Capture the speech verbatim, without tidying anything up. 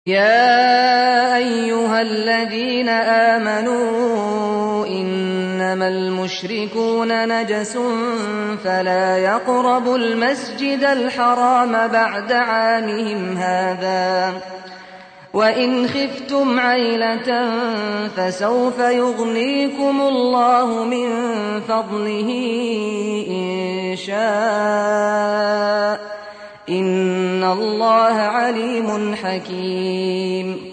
يَا أَيُّهَا الَّذِينَ آمَنُوا إِنَّمَا الْمُشْرِكُونَ نَجَسٌ فَلَا يَقْرَبُوا الْمَسْجِدَ الْحَرَامَ بَعْدَ عَامِهِمْ هَٰذَا ۚ وَإِنْ خِفْتُمْ عَيْلَةً فَسَوْفَ يُغْنِيكُمُ اللَّهُ مِن فَضْلِهِ إِن شَاءَ ۚ إِنَّ اللَّهَ عَلِيمٌ حَكِيمٌ.